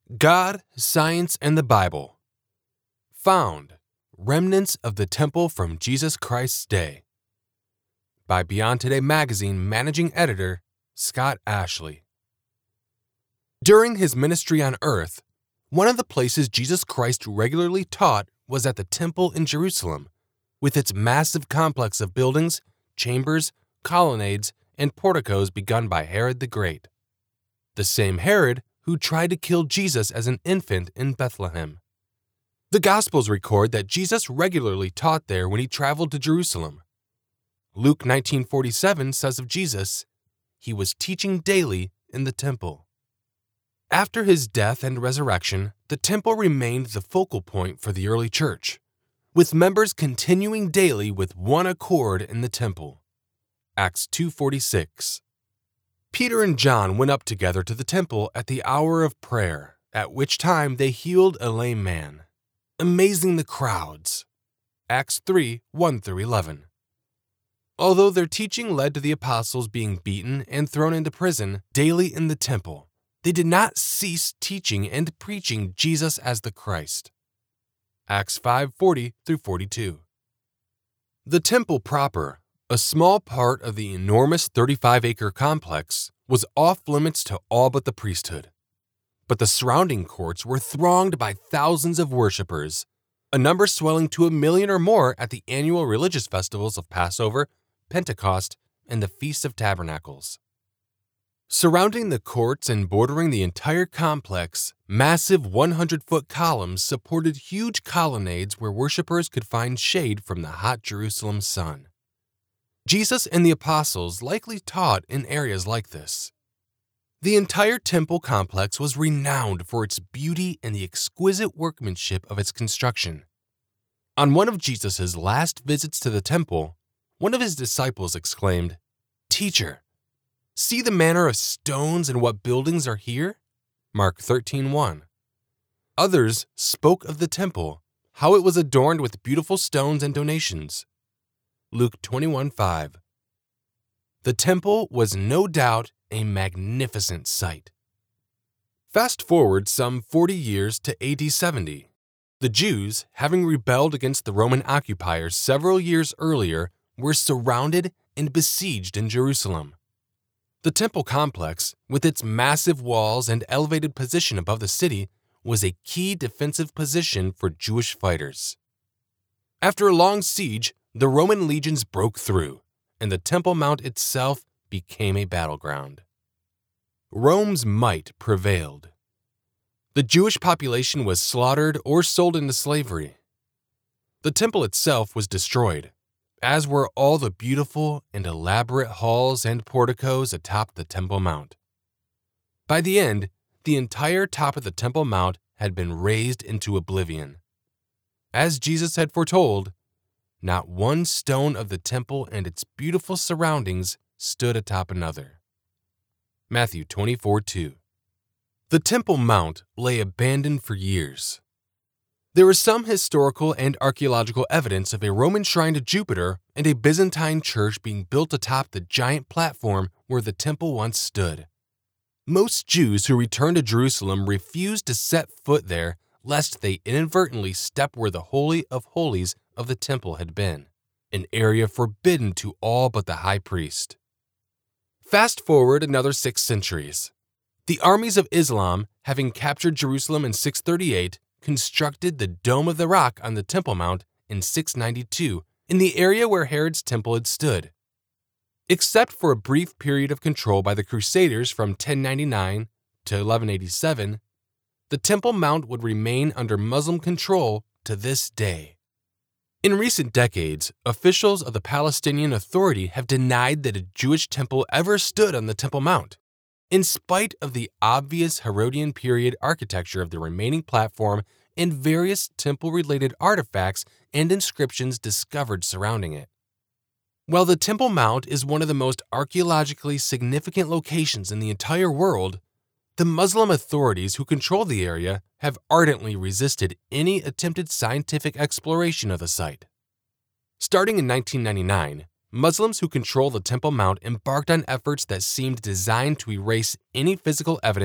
God, Science, and the Bible. Found: Remnants of the Temple from Jesus Christ's Day. By Beyond Today Magazine Managing Editor, Scott Ashley. During his ministry on earth, one of the places Jesus Christ regularly taught was at the Temple in Jerusalem, with its massive complex of buildings, chambers, colonnades, and porticos begun by Herod the Great. The same Herod who tried to kill Jesus as an infant in Bethlehem. The Gospels record that Jesus regularly taught there when he traveled to Jerusalem. Luke 19:47 says of Jesus, "He was teaching daily in the temple." After his death and resurrection, the temple remained the focal point for the early church, with members continuing daily with one accord in the temple. Acts 2:46. Peter and John went up together to the temple at the hour of prayer, at which time they healed a lame man, amazing the crowds. Acts 3:1-11. Although their teaching led to the apostles being beaten and thrown into prison daily in the temple, they did not cease teaching and preaching Jesus as the Christ. Acts 5:40-42. The temple proper, a small part of the enormous 35-acre complex, was off-limits to all but the priesthood. But the surrounding courts were thronged by thousands of worshippers, a number swelling to 1 million or more at the annual religious festivals of Passover, Pentecost, and the Feast of Tabernacles. Surrounding the courts and bordering the entire complex, massive 100-foot columns supported huge colonnades where worshippers could find shade from the hot Jerusalem sun. Jesus and the apostles likely taught in areas like this. The entire temple complex was renowned for its beauty and the exquisite workmanship of its construction. On one of Jesus' last visits to the temple, one of his disciples exclaimed, "Teacher, see the manner of stones and what buildings are here?" Mark 13:1. Others spoke of the temple, how it was adorned with beautiful stones and donations. Luke 21:5. The temple was no doubt a magnificent sight. Fast forward some 40 years to AD 70. The Jews, having rebelled against the Roman occupiers several years earlier, were surrounded and besieged in Jerusalem. The temple complex, with its massive walls and elevated position above the city, was a key defensive position for Jewish fighters. After a long siege, the Roman legions broke through, and the Temple Mount itself became a battleground. Rome's might prevailed. The Jewish population was slaughtered or sold into slavery. The temple itself was destroyed, as were all the beautiful and elaborate halls and porticos atop the Temple Mount. By the end, the entire top of the Temple Mount had been razed into oblivion. As Jesus had foretold, not one stone of the temple and its beautiful surroundings stood atop another. Matthew 24:2. The Temple Mount lay abandoned for years. There is some historical and archaeological evidence of a Roman shrine to Jupiter and a Byzantine church being built atop the giant platform where the temple once stood. Most Jews who returned to Jerusalem refused to set foot there lest they inadvertently step where the Holy of Holies of the temple had been, an area forbidden to all but the high priest. Fast forward another 6 centuries. The armies of Islam, having captured Jerusalem in 638, constructed the Dome of the Rock on the Temple Mount in 692 in the area where Herod's temple had stood. Except for a brief period of control by the Crusaders from 1099 to 1187, the Temple Mount would remain under Muslim control to this day. In recent decades, officials of the Palestinian Authority have denied that a Jewish temple ever stood on the Temple Mount, in spite of the obvious Herodian period architecture of the remaining platform and various temple-related artifacts and inscriptions discovered surrounding it. While the Temple Mount is one of the most archaeologically significant locations in the entire world, the Muslim authorities who control the area have ardently resisted any attempted scientific exploration of the site. Starting in 1999, Muslims who control the Temple Mount embarked on efforts that seemed designed to erase any physical evidence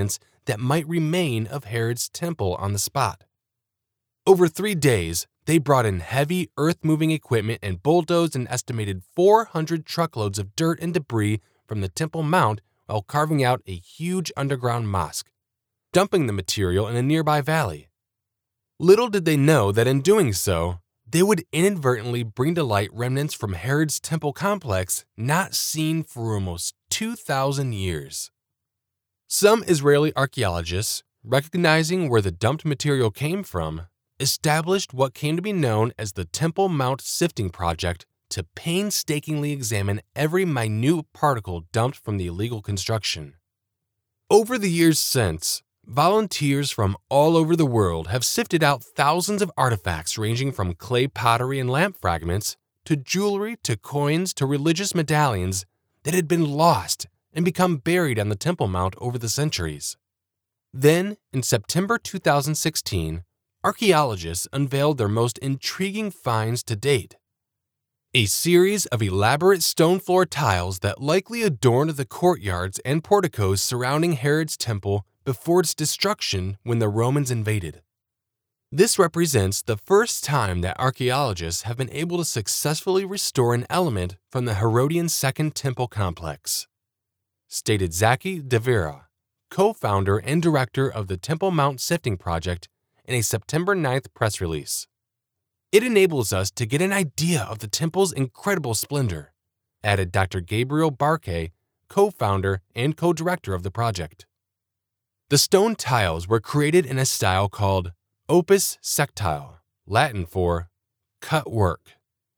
that might remain of Herod's temple on the spot. Over 3 days, they brought in heavy earth-moving equipment and bulldozed an estimated 400 truckloads of dirt and debris from the Temple Mount while carving out a huge underground mosque, dumping the material in a nearby valley. Little did they know that in doing so, they would inadvertently bring to light remnants from Herod's temple complex not seen for almost 2,000 years. Some Israeli archaeologists, recognizing where the dumped material came from, established what came to be known as the Temple Mount Sifting Project to painstakingly examine every minute particle dumped from the illegal construction. Over the years since, volunteers from all over the world have sifted out thousands of artifacts ranging from clay pottery and lamp fragments to jewelry to coins to religious medallions that had been lost and become buried on the Temple Mount over the centuries. Then, in September 2016, archaeologists unveiled their most intriguing finds to date. A series of elaborate stone floor tiles that likely adorned the courtyards and porticos surrounding Herod's temple before its destruction when the Romans invaded. This represents the first time that archaeologists have been able to successfully restore an element from the Herodian Second Temple complex, stated Zaki Devera, co-founder and director of the Temple Mount Sifting Project, in a September 9th press release. It enables us to get an idea of the temple's incredible splendor, added Dr. Gabriel Barkay, co-founder and co-director of the project. The stone tiles were created in a style called opus sectile, Latin for cut work.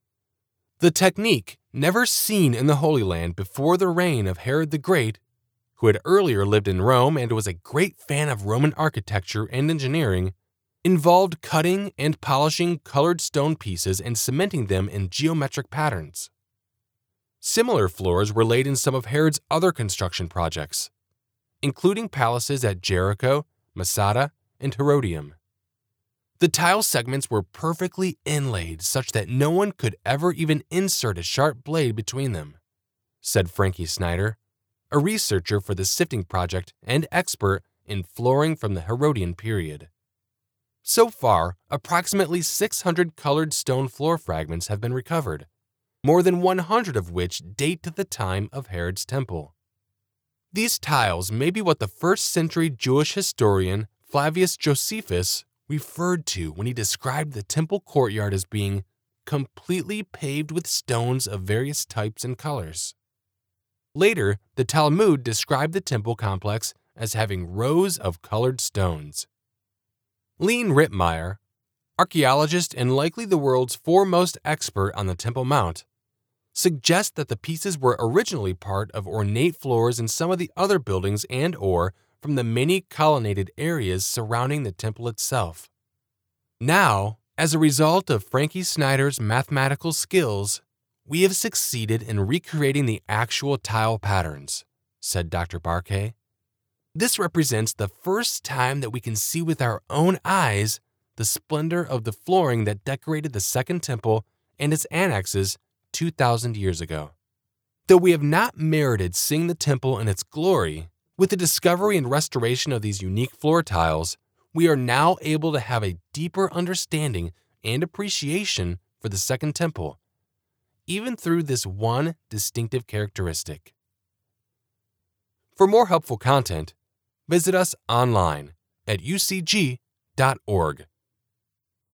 The technique, never seen in the Holy Land before the reign of Herod the Great, who had earlier lived in Rome and was a great fan of Roman architecture and engineering, involved cutting and polishing colored stone pieces and cementing them in geometric patterns. Similar floors were laid in some of Herod's other construction projects, including palaces at Jericho, Masada, and Herodium. The tile segments were perfectly inlaid such that no one could ever even insert a sharp blade between them, said Frankie Snyder, a researcher for the Sifting Project and expert in flooring from the Herodian period. So far, approximately 600 colored stone floor fragments have been recovered, more than 100 of which date to the time of Herod's temple. These tiles may be what the first-century Jewish historian Flavius Josephus referred to when he described the temple courtyard as being completely paved with stones of various types and colors. Later, the Talmud described the temple complex as having rows of colored stones. Lean Rittmeyer, archaeologist and likely the world's foremost expert on the Temple Mount, suggests that the pieces were originally part of ornate floors in some of the other buildings and/or from the many colonnaded areas surrounding the temple itself. Now, as a result of Frankie Snyder's mathematical skills, we have succeeded in recreating the actual tile patterns, said Dr. Barkay. This represents the first time that we can see with our own eyes the splendor of the flooring that decorated the Second Temple and its annexes 2,000 years ago. Though we have not merited seeing the temple in its glory, with the discovery and restoration of these unique floor tiles, we are now able to have a deeper understanding and appreciation for the Second Temple, even through this one distinctive characteristic. For more helpful content, visit us online at ucg.org.